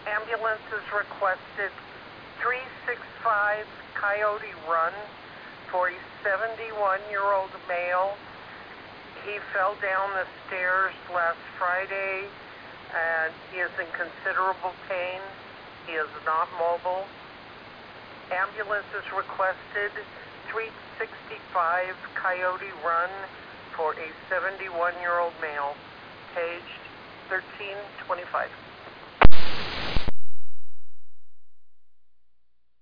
Ambulance is requested 365 Coyote Run for a 71-year-old male. He fell down the stairs last Friday and he is in considerable pain. He is not mobile. Ambulance is requested 365 Coyote Run for a 71-year-old male, aged 1325.